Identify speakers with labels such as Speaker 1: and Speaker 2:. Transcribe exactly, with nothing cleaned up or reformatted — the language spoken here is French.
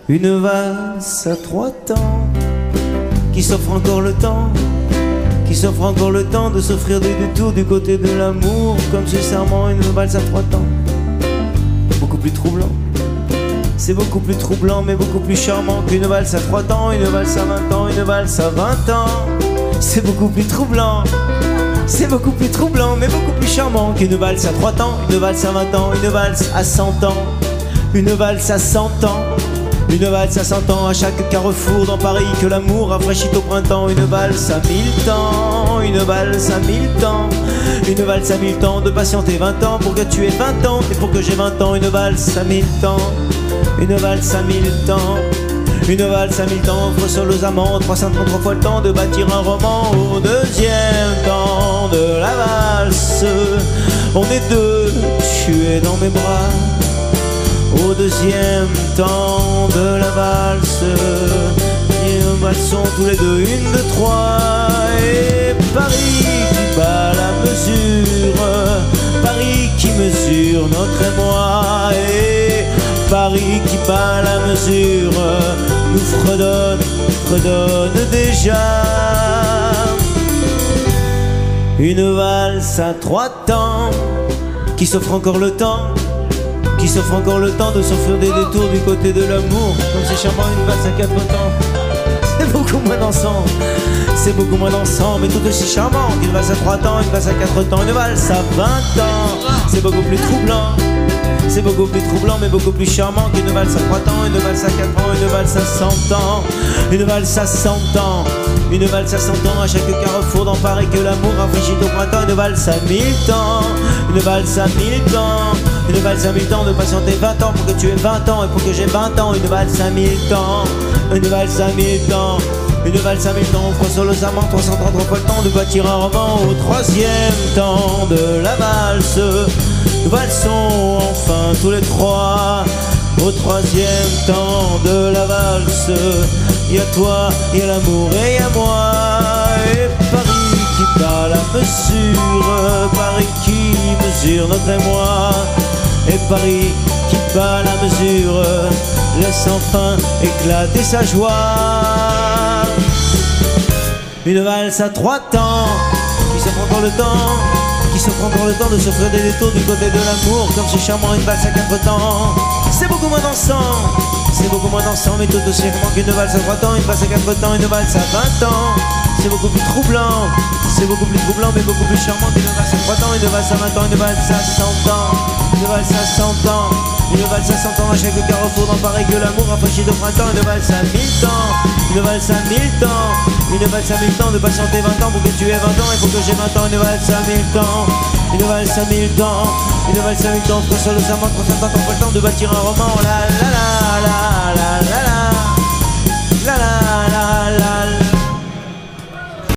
Speaker 1: Une valse à trois temps qui s'offre encore le temps, qui s'offre encore le temps de s'offrir des détours du côté de l'amour, comme ce serment, une valse à trois temps. Beaucoup plus troublant, c'est beaucoup plus troublant, mais beaucoup plus charmant qu'une valse à trois temps, une valse à vingt ans, une valse à vingt ans. C'est beaucoup plus troublant, c'est beaucoup plus troublant, mais beaucoup plus charmant qu'une valse à trois temps, une valse à vingt ans, une valse à cent ans, une valse à cent ans. Une valse à cent ans à chaque carrefour dans Paris que l'amour rafraîchit au printemps. Une valse à mille temps, une valse à mille temps, une valse à mille temps de patienter vingt ans pour que tu aies vingt ans et pour que j'ai vingt ans. Une valse à mille temps, une valse à mille temps, une valse à mille temps offre seul aux amants trois cent trente-trois fois le temps de bâtir un roman. Au deuxième temps de la valse, on est deux, tu es dans mes bras. Au deuxième temps de la valse, nous valsons tous les deux, une, deux, trois. Et Paris qui bat la mesure, Paris qui mesure notre émoi. Et Paris qui bat la mesure nous fredonne, fredonne déjà. Une valse à trois temps qui s'offre encore le temps, qui s'offre encore le temps de s'offrir des détours du côté de l'amour, comme c'est charmant une valse à quatre temps. C'est beaucoup moins dansant, c'est beaucoup moins dansant, mais tout aussi charmant qu'une valse à trois temps, une valse à quatre temps, une valse à vingt ans. C'est beaucoup plus troublant, c'est beaucoup plus troublant, mais beaucoup plus charmant qu'une valse à trois temps, une valse à quatre ans, une valse à cent ans, une valse à cent ans, une valse à cent ans à chaque carrefour dans Paris que l'amour rafraîchit au printemps. Une valse à mille temps, une valse à mille temps, une valse à mille temps de patienter vingt ans pour que tu aies vingt ans et pour que j'ai vingt ans. Une valse à mille temps, une valse à mille temps, une valse à mille temps offre seul aux amants trois cent trente-trois fois le temps de bâtir un roman. Au troisième temps de la valse, nous valsons enfin tous les trois. Au troisième temps de la valse, y a toi, y a l'amour et y a moi. Et Paris qui bat la mesure, Paris qui mesure notre émoi. Et Paris qui bat la mesure laisse enfin éclater sa joie. Une valse à trois temps qui s'offre encore le temps, qui s'offre encore le temps de s'offrir des détours du côté de l'amour, comme c'est charmant une valse à quatre temps. C'est beaucoup moins dansant, c'est beaucoup moins dansant, mais tout aussi charmant qu'une valse à trois temps, une valse à quatre temps, une valse à vingt ans. C'est beaucoup plus troublant, c'est beaucoup plus troublant, mais beaucoup plus charmant qu'une valse à trois temps, une valse à vingt ans, une valse à cent ans, une valse à cent ans, une valse à cent ans à chaque carrefour dans Paris que l'amour rafraîchit au printemps. Une valse à mille temps, une valse à mille temps, une valse à mille temps de patienter vingt ans pour que tu aies vingt ans et pour que j'ai vingt ans. Une valse à mille temps, une valse à mille temps, une valse à mille temps, pour seul aux amants, trois cent trente le temps de bâtir un roman. La la la la.